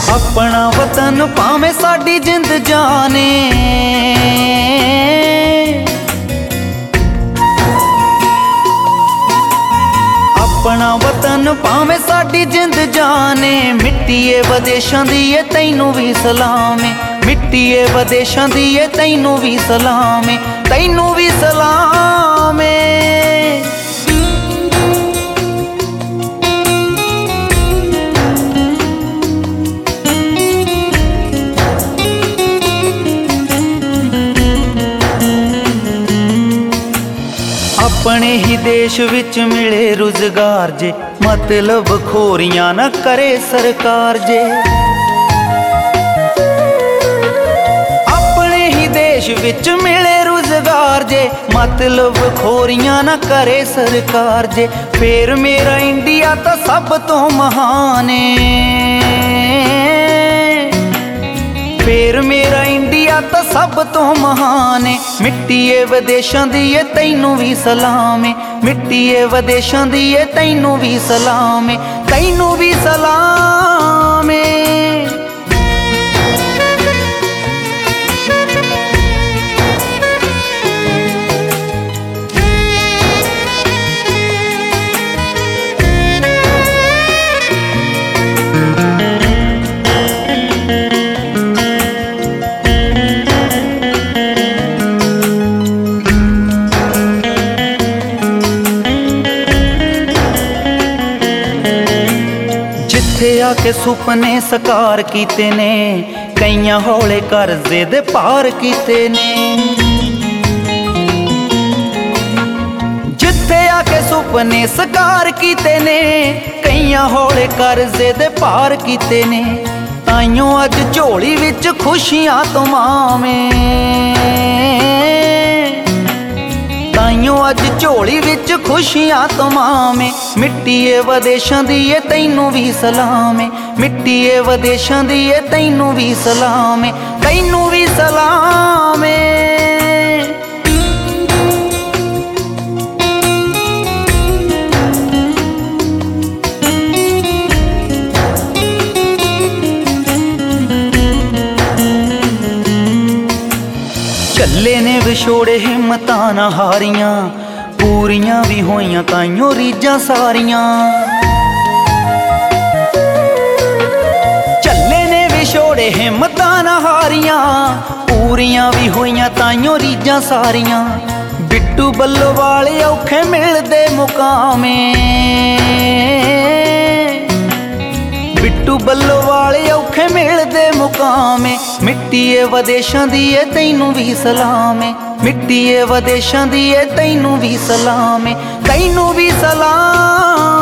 अपना वतन भावें साडी जिंद जाने, अपना वतन भावें साडी जिंद जाने। मिट्टीए वदेशां दी ए तैनू भी सलाम है, मिट्टीए वदेशां दी ए तैनू भी सलाम है, तैनू भी सलाम है। अपने ही देश विच मिले रोजगार जे, मतलब खोरियां न करे सरकार जे। अपने ही देश विच मिले रोजगार जे, मतलब खोरियां न करे सरकार जे। फिर मेरा इंडिया तो सब तो महान है, फिर मेरा इंडिया तो सब तो महान है। मिट्टीए वदेशां दी ए तैनू भी सलाम है, मिट्टीए वदेशां दी ए तैनू भी सलाम है, तैनू भी सलाम है। जिथे आके सुपने साकार कीते ने, कईयां हौले कर्जे दे पार कीते ने। जिथे आके सुपने साकार कीते ने, कईयां हौले कर्जे दे पार कीते ने। ताइयों अज झोली विच खुशियां तमामें, ताइयों अज झोली विच खुशियां तमामें। मिट्टीए वदेशां दी ए तैनू भी सलाम है, मिट्टीए वदेशां दी ए तैनू भी सलाम है, तैनू भी सलाम है। झल्ले ने विछोड़े हिम्मतां ना हारियां, पूरियां भी होइयां ताइयों रीझां सारियां। झल्ले ने विछोड़े हिम्मतां ना हारियां, पूरियां भी होइयां ताइयों रीझां सारियां। बिट्टू बल्लोवाल औखे मिलदे मुकामें, बिट्टू बल्लोवाल औखे मिलदे मुकामें। मिट्टीए वदेशां दी ए तैनू भी सलाम है, मिट्टीए वदेशां दी ए तैनू भी सलाम है, तैनू भी सलाम।